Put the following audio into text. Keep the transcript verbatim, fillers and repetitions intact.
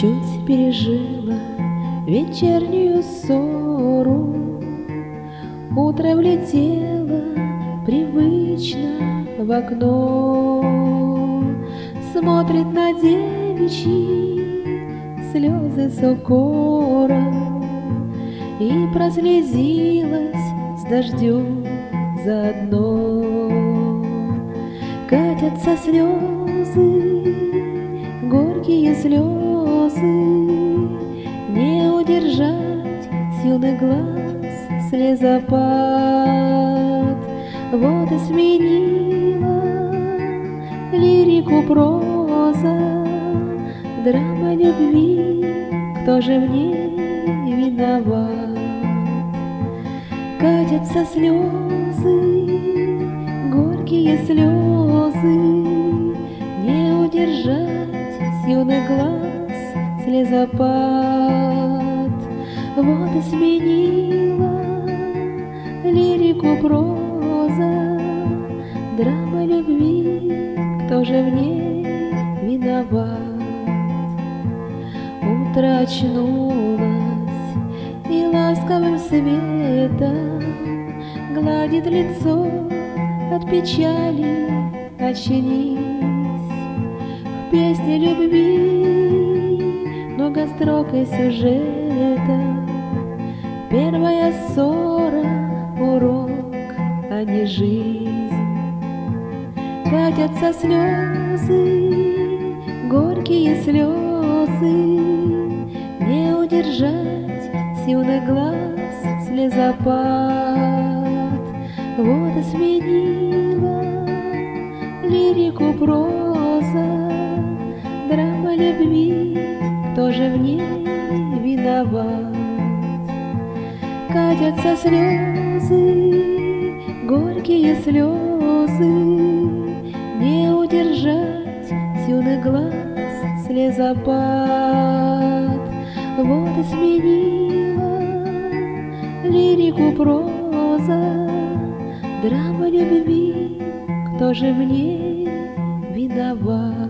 чуть пережила вечернюю ссору. Утро влетело привычно в окно, смотрит на девичьи слезы с укором и прослезилась с дождем заодно. Катятся слезы, горькие слезы, не удержать с юных глаз слезопад. Вот и сменила лирику проза, драма любви, кто же в ней виноват? Катятся слезы, горькие слезы, не удержать с юных глаз слезопад. Вот и сменила лирику проза, драма любви, кто же в ней виноват? Утро очнулось и ласковым светом гладит лицо, от печали очнись. В песне любви много строк и сюжета, первая ссора — урок, а не жизнь. Катятся слезы, горькие слезы, не удержать с юных глаз слезопад. Вот и сменила лирику проза, драма любви, кто же в ней виноват? Катятся слезы, горькие слезы, не удержать с юных глаз слезопад. Вот и сменила лирику проза, драма любви, кто же в ней виноват?